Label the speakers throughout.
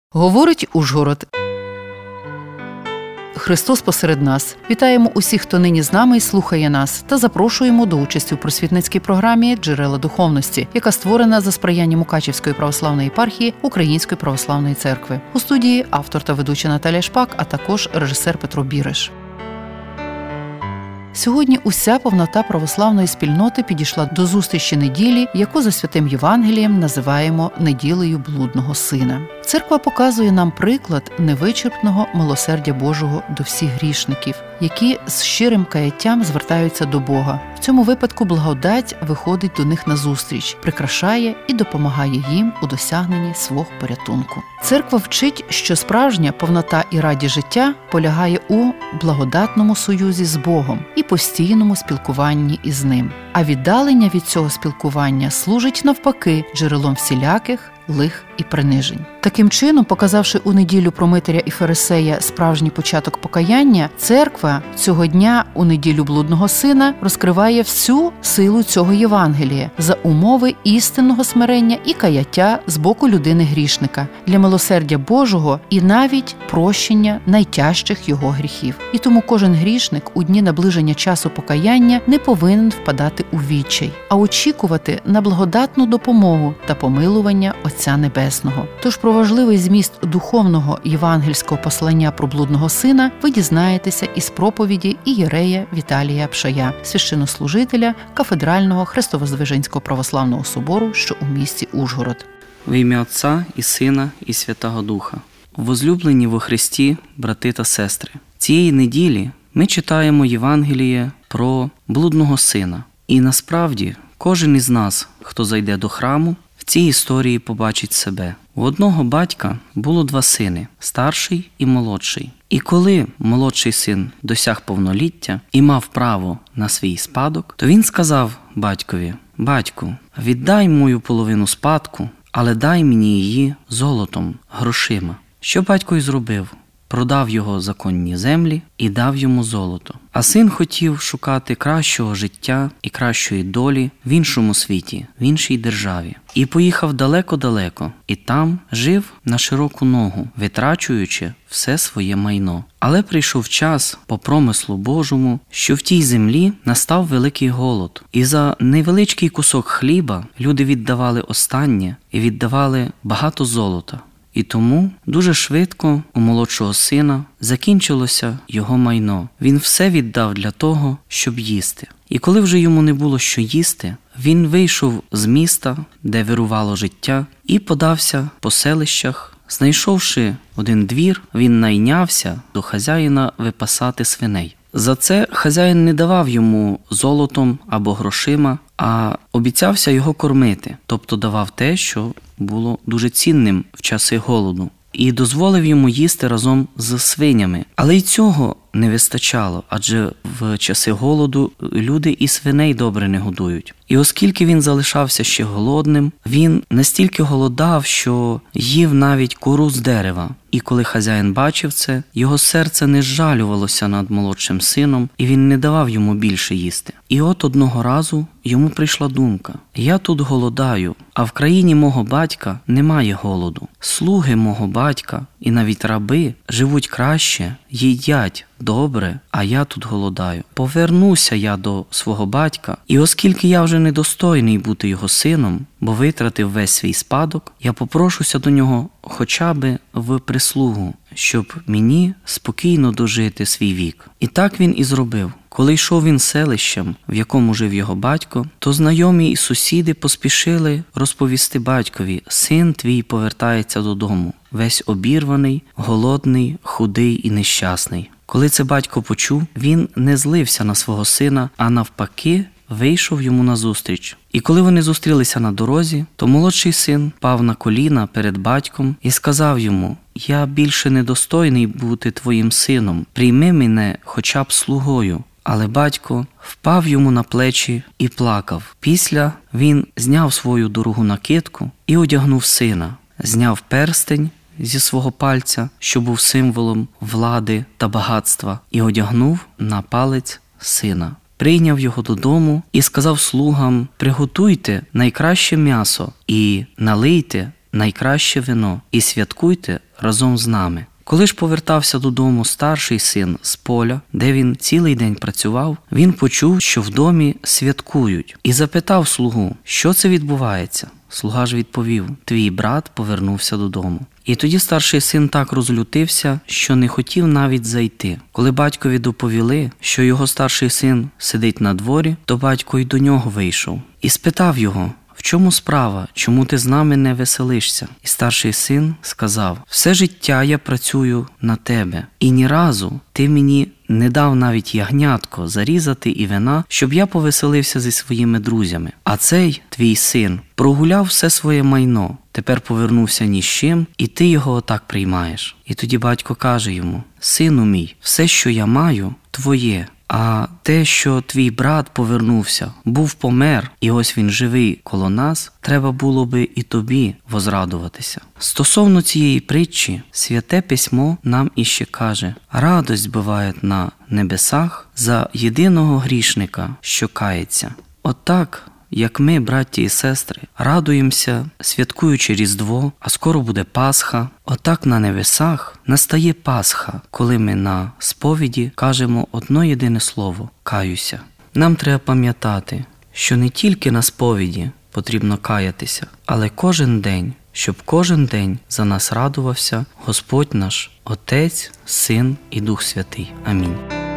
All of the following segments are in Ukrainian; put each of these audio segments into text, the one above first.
Speaker 1: Говорить Ужгород. Христос посеред нас. Вітаємо усіх, хто нині з нами і слухає нас, та запрошуємо до участі у просвітницькій програмі «Джерела духовності», яка створена за сприяння Мукачівської православної єпархії Української православної церкви. У студії автор та ведуча Наталія Шпак, а також режисер Петро Біриш. Сьогодні уся повнота православної спільноти підійшла до зустрічі неділі, яку за Святим Євангелієм називаємо «Неділею блудного сина». Церква показує нам приклад невичерпного милосердя Божого до всіх грішників, які з щирим каяттям звертаються до Бога. В цьому випадку благодать виходить до них назустріч, прикрашає і допомагає їм у досягненні свого порятунку. Церква вчить, що справжня повнота і радість життя полягає у благодатному союзі з Богом і постійному спілкуванні із Ним. А віддалення від цього спілкування служить навпаки джерелом всіляких лих і принижень. Таким чином, показавши у неділю про Митаря і Фарисея справжній початок покаяння, церква цього дня у неділю блудного сина розкриває всю силу цього Євангелія за умови істинного смирення і каяття з боку людини-грішника, для милосердя Божого і навіть прощення найтяжчих його гріхів. І тому кожен грішник у дні наближення часу покаяння не повинен впадати у відчай, а очікувати на благодатну допомогу та помилування Отця Небесного. Тож про важливий зміст духовного євангельського послання про блудного сина ви дізнаєтеся із проповіді ієрея Віталія Пшая, священнослужителя Кафедрального Христовоздвиженського православного собору, що у місті Ужгород.
Speaker 2: В ім'я Отця і Сина і Святого Духа. Возлюблені во Христі, брати та сестри, цієї неділі ми читаємо Євангеліє про блудного сина. І насправді кожен із нас, хто зайде до храму, в цій історії побачить себе. У одного батька було два сини – старший і молодший. І коли молодший син досяг повноліття і мав право на свій спадок, то він сказав батькові: «Батьку, віддай мою половину спадку, але дай мені її золотом, грошима». Що батько й зробив? Продав його законні землі і дав йому золото. А син хотів шукати кращого життя і кращої долі в іншому світі, в іншій державі. І поїхав далеко-далеко, і там жив на широку ногу, витрачуючи все своє майно. Але прийшов час по промислу Божому, що в тій землі настав великий голод. І за невеличкий кусок хліба люди віддавали останнє і віддавали багато золота. І тому дуже швидко у молодшого сина закінчилося його майно. Він все віддав для того, щоб їсти. І коли вже йому не було що їсти, він вийшов з міста, де вирувало життя, і подався по селищах. Знайшовши один двір, він найнявся до хазяїна випасати свиней. За це хазяїн не давав йому золотом або грошима, а обіцявся його кормити, тобто давав те, що було дуже цінним в часи голоду, і дозволив йому їсти разом з свинями. Але й цього не вистачало, адже в часи голоду люди і свиней добре не годують. І оскільки він залишався ще голодним, він настільки голодав, що їв навіть кору з дерева. І коли хазяїн бачив це, його серце не зжалювалося над молодшим сином, і він не давав йому більше їсти. І от одного разу йому прийшла думка: «Я тут голодаю, а в країні мого батька немає голоду. Слуги мого батька і навіть раби живуть краще, їдять добре, а я тут голодаю. Повернуся я до свого батька, і оскільки я вже недостойний бути його сином, бо витратив весь свій спадок, я попрошуся до нього хоча б в прислугу, щоб мені спокійно дожити свій вік». І так він і зробив. Коли йшов він селищем, в якому жив його батько, то знайомі і сусіди поспішили розповісти батькові: «Син твій повертається додому, весь обірваний, голодний, худий і нещасний». Коли це батько почув, він не злився на свого сина, а навпаки вийшов йому назустріч. І коли вони зустрілися на дорозі, то молодший син пав на коліна перед батьком і сказав йому: «Я більше недостойний бути твоїм сином, прийми мене хоча б слугою». Але батько впав йому на плечі і плакав. Після він зняв свою дорогу накидку і одягнув сина, зняв перстень зі свого пальця, що був символом влади та багатства, і одягнув на палець сина. Прийняв його додому і сказав слугам: «Приготуйте найкраще м'ясо і налийте найкраще вино і святкуйте разом з нами. Коли ж повертався додому старший син з поля, де він цілий день працював, він почув, що в домі святкують, і запитав слугу, що це відбувається. Слуга ж відповів: твій брат повернувся додому. І тоді старший син так розлютився, що не хотів навіть зайти. Коли батькові доповіли, що його старший син сидить на дворі, то батько й до нього вийшов і спитав його: в чому справа? Чому ти з нами не веселишся? І старший син сказав: все життя я працюю на тебе, і ні разу ти мені не дав навіть ягнятко зарізати і вина, щоб я повеселився зі своїми друзями. А цей твій син прогуляв все своє майно, тепер повернувся ні з чим, і ти його отак приймаєш. І тоді батько каже йому: сину мій, все, що я маю, твоє. А те, що твій брат повернувся, помер, і ось він живий коло нас, треба було би і тобі возрадуватися. Стосовно цієї притчі, Святе Письмо нам іще каже: радость буває на небесах за єдиного грішника, що кається. Отак, як ми, браті і сестри, радуємося, святкуючи Різдво, а скоро буде Пасха, отак на небесах настає Пасха, коли ми на сповіді кажемо одно єдине слово – «каюся». Нам треба пам'ятати, що не тільки на сповіді потрібно каятися, але кожен день, щоб кожен день за нас радувався Господь наш, Отець, Син і Дух Святий. Амінь.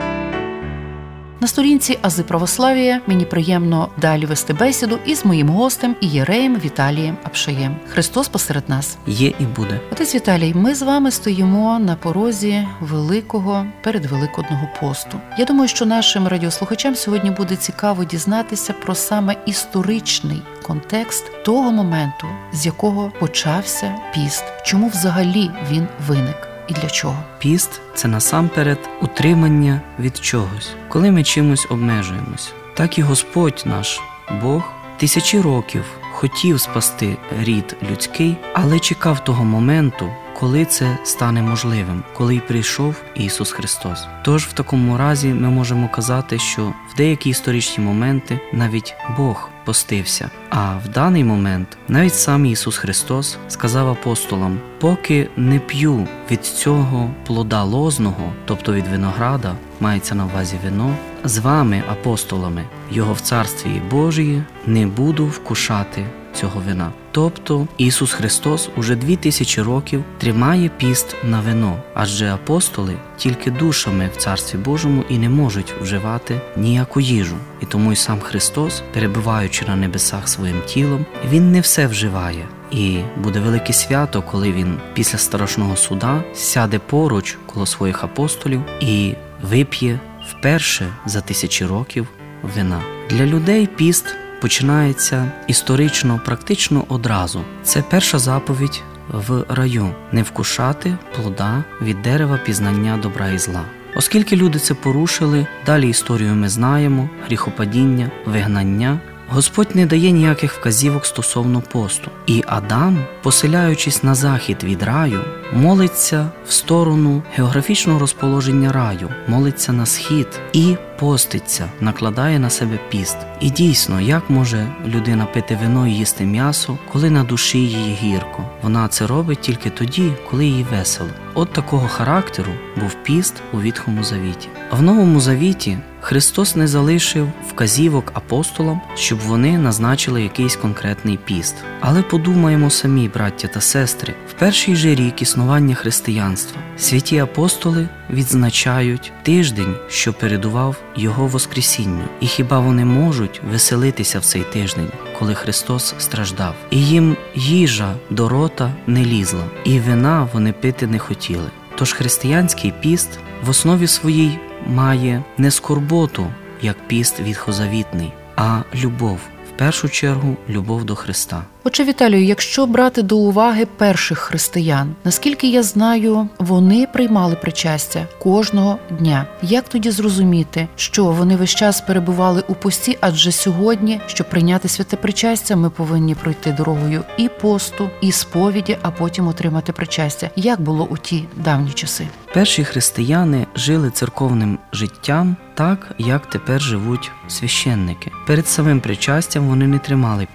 Speaker 1: На сторінці Ази православ'я мені приємно далі вести бесіду із моїм гостем ієреєм Віталієм Апшеєм. Христос посеред нас.
Speaker 2: Є і буде.
Speaker 1: Отець Віталій, ми з вами стоїмо на порозі великого передвеликодного посту. Я думаю, що нашим радіослухачам сьогодні буде цікаво дізнатися про саме історичний контекст того моменту, з якого почався піст. Чому взагалі він виник? І для чого?
Speaker 2: Піст – це насамперед утримання від чогось. Коли ми чимось обмежуємось, так і Господь наш, Бог, тисячі років хотів спасти рід людський, але чекав того моменту, коли це стане можливим, коли й прийшов Ісус Христос. Тож в такому разі ми можемо казати, що в деякі історичні моменти навіть Бог постився. А в даний момент навіть сам Ісус Христос сказав апостолам: поки не п'ю від цього плода лозного, тобто від винограда, мається на увазі вино, з вами, апостолами, Його в Царстві Божії не буду вкушати цього вина. Тобто Ісус Христос уже 2000 років тримає піст на вино, адже апостоли тільки душами в Царстві Божому і не можуть вживати ніяку їжу. І тому й сам Христос, перебуваючи на небесах своїм тілом, Він не все вживає. І буде велике свято, коли Він після страшного суда сяде поруч коло своїх апостолів і вип'є вперше за 1000 років вина. Для людей піст починається історично практично одразу. Це перша заповідь в раю – не вкушати плода від дерева пізнання добра і зла. Оскільки люди це порушили, далі історію ми знаємо – гріхопадіння, вигнання. Господь не дає ніяких вказівок стосовно посту. І Адам, поселяючись на захід від раю, молиться в сторону географічного розположення раю, молиться на схід і поститься, накладає на себе піст. І дійсно, як може людина пити вино і їсти м'ясо, коли на душі її гірко? Вона це робить тільки тоді, коли їй весело. От такого характеру був піст у Ветхому Завіті. В Новому Завіті Христос не залишив вказівок апостолам, щоб вони назначили якийсь конкретний піст. Але подумаємо самі, браття та сестри, в перший же рік існування християнства святі апостоли відзначають тиждень, що передував Його Воскресінню. І хіба вони можуть веселитися в цей тиждень, коли Христос страждав? І їм їжа до рота не лізла, і вина вони пити не хотіли. Тож християнський піст в основі своїй має не скорботу, як піст ветхозавітний, а любов. В першу чергу, любов до Христа.
Speaker 1: Отже, Віталію, якщо брати до уваги перших християн, наскільки я знаю, вони приймали причастя кожного дня. Як тоді зрозуміти, що вони весь час перебували у пості, адже сьогодні, щоб прийняти святе причастя, ми повинні пройти дорогою і посту, і сповіді, а потім отримати причастя. Як було у ті давні часи?
Speaker 2: Перші християни жили церковним життям так, як тепер живуть священники. Перед самим причастям вони не тримали піст,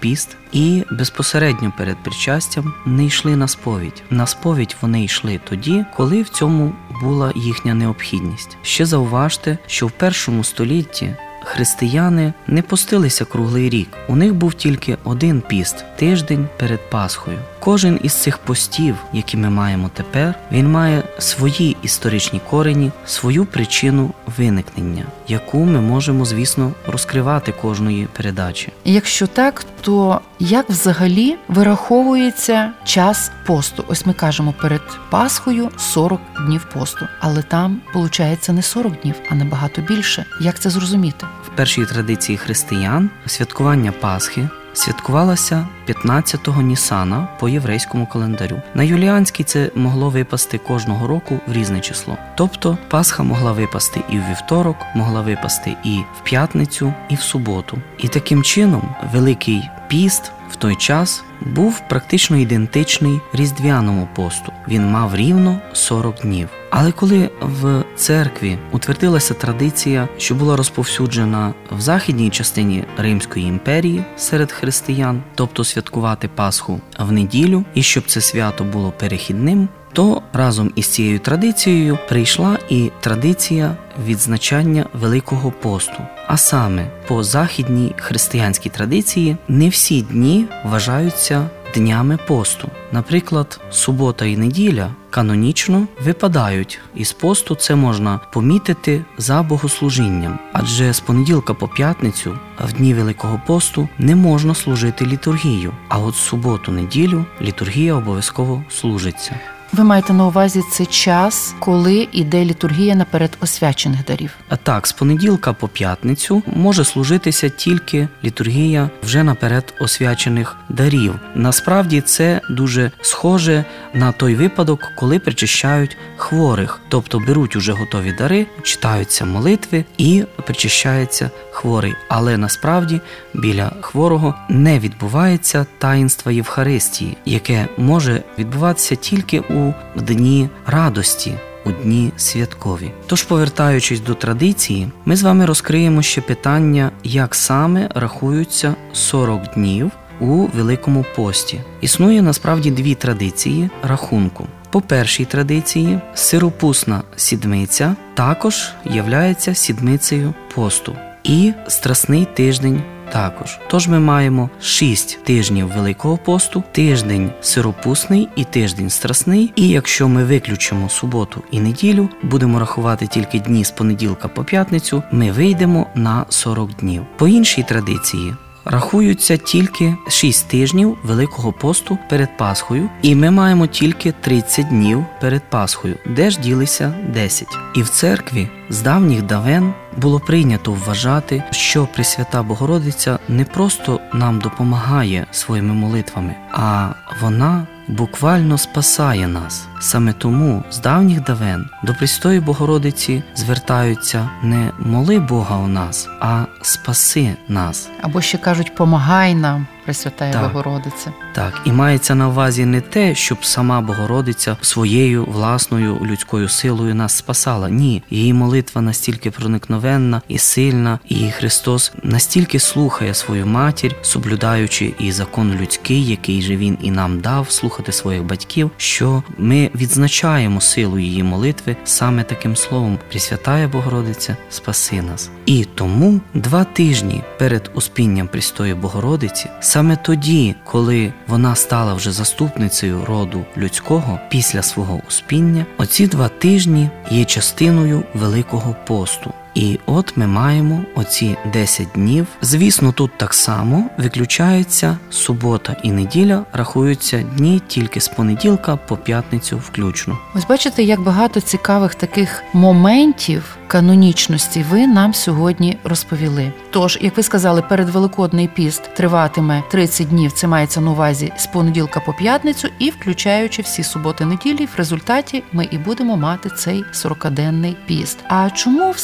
Speaker 2: і безпосередньо перед причастям не йшли на сповідь. На сповідь вони йшли тоді, коли в цьому була їхня необхідність. Ще зауважте, що в першому столітті християни не постилися круглий рік. У них був тільки один піст – тиждень перед Пасхою. Кожен із цих постів, які ми маємо тепер, він має свої історичні корені, свою причину виникнення, яку ми можемо, звісно, розкривати кожної передачі.
Speaker 1: Якщо так, то як взагалі вираховується час посту? Ось ми кажемо, перед Пасхою 40 днів посту, але там, виходить, не 40 днів, а набагато більше. Як це зрозуміти?
Speaker 2: В першій традиції християн святкування Пасхи святкувалося 15-го Нісана по єврейському календарю. На юліанський це могло випасти кожного року в різне число. Тобто Пасха могла випасти і в вівторок, могла випасти і в п'ятницю, і в суботу. І таким чином Великий піст в той час був практично ідентичний Різдвяному посту. Він мав рівно 40 днів. Але коли в церкві утвердилася традиція, що була розповсюджена в західній частині Римської імперії серед християн, тобто святкувати Пасху в неділю, і щоб це свято було перехідним, то разом із цією традицією прийшла і традиція відзначання Великого посту. А саме, по західній християнській традиції не всі дні вважаються днями посту. Наприклад, субота і неділя канонічно випадають із посту, це можна помітити за богослужінням. Адже з понеділка по п'ятницю в дні Великого посту не можна служити літургію, а от суботу-неділю літургія обов'язково служиться.
Speaker 1: Ви маєте на увазі цей час, коли йде літургія наперед освячених дарів?
Speaker 2: Так, з понеділка по п'ятницю може служитися тільки літургія вже наперед освячених дарів. Насправді це дуже схоже на той випадок, коли причащають хворих. Тобто беруть уже готові дари, читаються молитви і причащається хворий. Але насправді біля хворого не відбувається таїнства Євхаристії, яке може відбуватися тільки у дні радості, у дні святкові. Тож, повертаючись до традиції, ми з вами розкриємо ще питання, як саме рахуються 40 днів у Великому пості. Існує насправді дві традиції рахунку. По першій традиції сиропусна сідмиця також являється сідмицею посту. І Страсний тиждень також. Тож ми маємо 6 тижнів Великого посту, тиждень сиропусний і тиждень страсний. І якщо ми виключимо суботу і неділю, будемо рахувати тільки дні з понеділка по п'ятницю, ми вийдемо на 40 днів. По іншій традиції рахуються тільки 6 тижнів Великого посту перед Пасхою, і ми маємо тільки 30 днів перед Пасхою, де ж ділися 10. І в церкві з давніх давен було прийнято вважати, що Пресвята Богородиця не просто нам допомагає своїми молитвами, а вона буквально спасає нас. Саме тому з давніх давен до Престої Богородиці звертаються не «моли Бога у нас», а «спаси нас».
Speaker 1: Або ще кажуть «помагай нам, Пресвятая Богородиця».
Speaker 2: Так, і мається на увазі не те, щоб сама Богородиця своєю власною людською силою нас спасала. Ні, її молитва настільки проникновенна і сильна, і Христос настільки слухає свою матір, соблюдаючи і закон людський, який же Він і нам дав, слухати своїх батьків, що ми відзначаємо силу її молитви саме таким словом: «Пресвятая Богородиця, спаси нас». І тому 2 тижні перед успінням Престої Богородиці, саме тоді, коли вона стала вже заступницею роду людського після свого успіння, оці 2 тижні є частиною Великого посту. І от ми маємо оці 10 днів. Звісно, тут так само виключається субота і неділя, рахуються дні тільки з понеділка по п'ятницю включно.
Speaker 1: Ось бачите, як багато цікавих таких моментів канонічності ви нам сьогодні розповіли. Тож, як ви сказали, передвеликодний піст триватиме 30 днів, це мається на увазі з понеділка по п'ятницю і включаючи всі суботи-неділі, в результаті ми і будемо мати цей 40-денний піст. А чому все-таки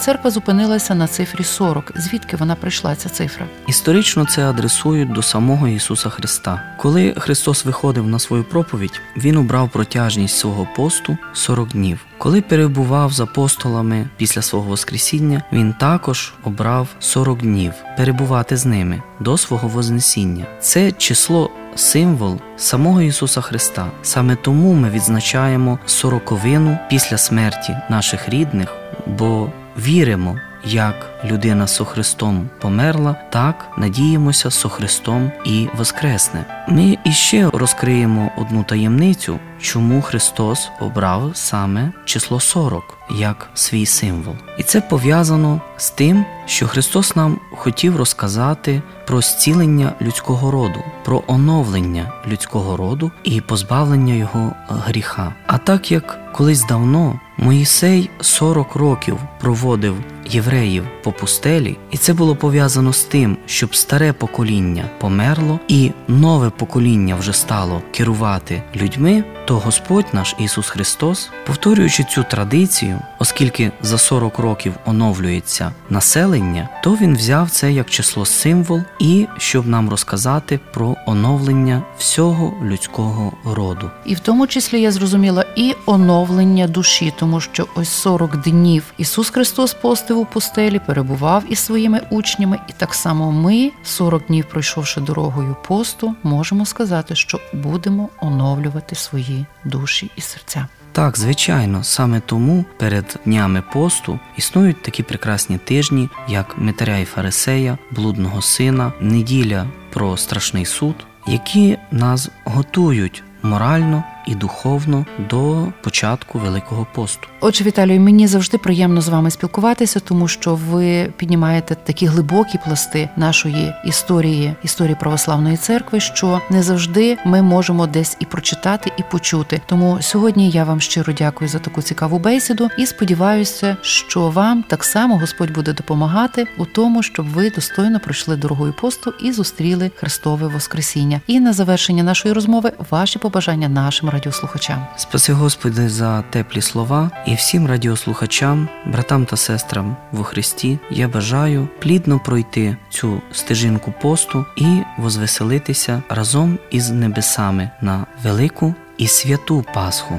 Speaker 1: церква зупинилася на цифрі 40. Звідки вона прийшла, ця цифра?
Speaker 2: Історично це адресують до самого Ісуса Христа. Коли Христос виходив на свою проповідь, Він обрав протяжність свого посту 40 днів. Коли перебував з апостолами після свого Воскресіння, Він також обрав 40 днів перебувати з ними до свого Вознесіння. Це число – символ самого Ісуса Христа. Саме тому ми відзначаємо 40-вину після смерті наших рідних, бо віримо, як людина со Христом померла, так надіємося со Христом і воскресне. Ми іще розкриємо одну таємницю, чому Христос обрав саме число 40 як свій символ. І це пов'язано з тим, що Христос нам хотів розказати про зцілення людського роду, про оновлення людського роду і позбавлення його гріха. А так як колись давно Моїсей 40 років проводив євреїв по пустелі, і це було пов'язано з тим, щоб старе покоління померло і нове покоління вже стало керувати людьми, то Господь наш Ісус Христос, повторюючи цю традицію, оскільки за 40 років оновлюється населення, то Він взяв це як число-символ і щоб нам розказати про оновлення всього людського роду.
Speaker 1: І в тому числі, я зрозуміла, і оновлення душі, тому що ось 40 днів Ісус Христос постив у пустелі, перебував із своїми учнями, і так само ми, 40 днів пройшовши дорогою посту, можемо сказати, що будемо оновлювати свої душі і серця.
Speaker 2: Так, звичайно, саме тому перед днями посту існують такі прекрасні тижні, як Митаря і Фарисея, Блудного сина, неділя про страшний суд, які нас готують морально і духовно до початку Великого посту.
Speaker 1: Отже, Віталію, мені завжди приємно з вами спілкуватися, тому що ви піднімаєте такі глибокі пласти нашої історії православної церкви, що не завжди ми можемо десь і прочитати, і почути. Тому сьогодні я вам щиро дякую за таку цікаву бесіду і сподіваюся, що вам так само Господь буде допомагати у тому, щоб ви достойно пройшли дорогою посту і зустріли Христове Воскресіння. І на завершення нашої розмови ваші побажання нашим радіослухачам.
Speaker 2: Спаси Господи за теплі слова, і всім радіослухачам, братам та сестрам во Христі я бажаю плідно пройти цю стежинку посту і возвеселитися разом із небесами на велику і святу Пасху.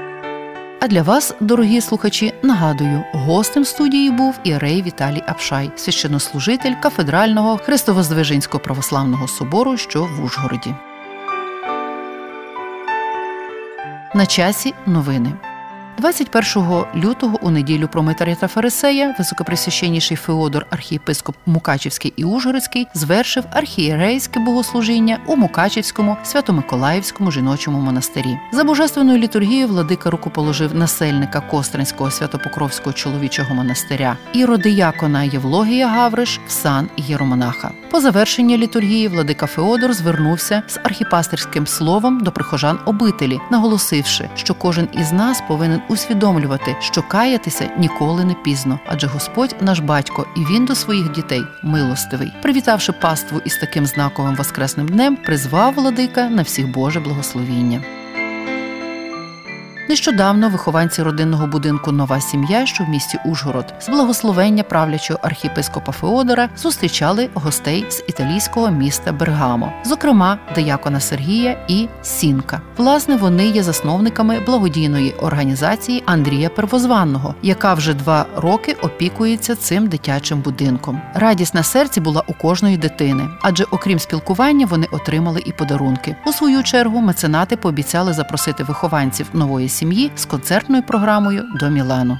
Speaker 1: А для вас, дорогі слухачі, нагадую, гостем студії був ієрей Віталій Апшай, священнослужитель кафедрального Христовоздвиженського православного собору, що в Ужгороді. На часі новини. 21 лютого у неділю про Митаря та Фарисея високопресвященніший Феодор, архієпископ Мукачівський і Ужгородський, звершив архієрейське богослужіння у Мукачівському Свято-Миколаївському жіночому монастирі. За божественною літургією владика рукоположив насельника Костринського Свято-Покровського чоловічого монастиря іродиякона Євлогія Гавриш в сан єромонаха. По завершенні літургії владика Феодор звернувся з архіпастерським словом до прихожан обителі, наголосивши, що кожен із нас повинен усвідомлювати, що каятися ніколи не пізно, адже Господь наш батько, і Він до своїх дітей милостивий. Привітавши паству із таким знаковим воскресним днем, призвав владика на всіх Боже благословіння. Нещодавно вихованці родинного будинку «Нова сім'я», що в місті Ужгород, з благословення правлячого архієпископа Феодора зустрічали гостей з італійського міста Бергамо, зокрема диякона Сергія і Сінка. Власне, вони є засновниками благодійної організації Андрія Первозванного, яка вже 2 роки опікується цим дитячим будинком. Радість на серці була у кожної дитини, адже окрім спілкування вони отримали і подарунки. У свою чергу меценати пообіцяли запросити вихованців нової сім'ї з концертною програмою до Мілану.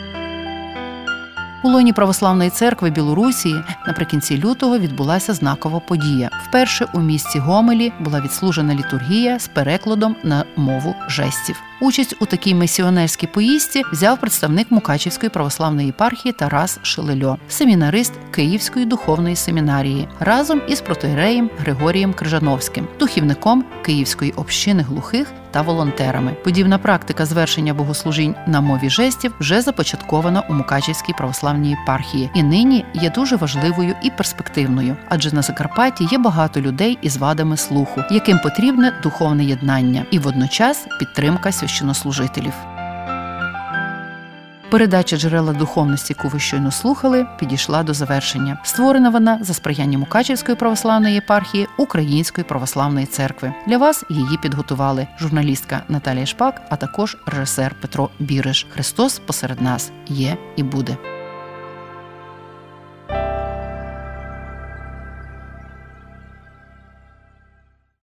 Speaker 1: У лоні Православної церкви Білорусії наприкінці лютого відбулася знакова подія. Вперше у місті Гомелі була відслужена літургія з перекладом на мову жестів. Участь у такій місіонерській поїздці взяв представник Мукачівської православної єпархії Тарас Шелельо, семінарист Київської духовної семінарії, разом із протоієреєм Григорієм Крижановським, духівником Київської общини глухих та волонтерами. Подібна практика звершення богослужінь на мові жестів вже започаткована у Мукачівській православній єпархії і нині є дуже важливою і перспективною, адже на Закарпатті є багато людей із вадами слуху, яким потрібне духовне єднання і водночас підтримка священнослужителів. Передача «Джерела духовності», яку ви щойно слухали, підійшла до завершення. Створена вона за сприянням Мукачівської православної єпархії Української православної церкви. Для вас її підготували журналістка Наталія Шпак, а також режисер Петро Біриш. Христос посеред нас є і буде.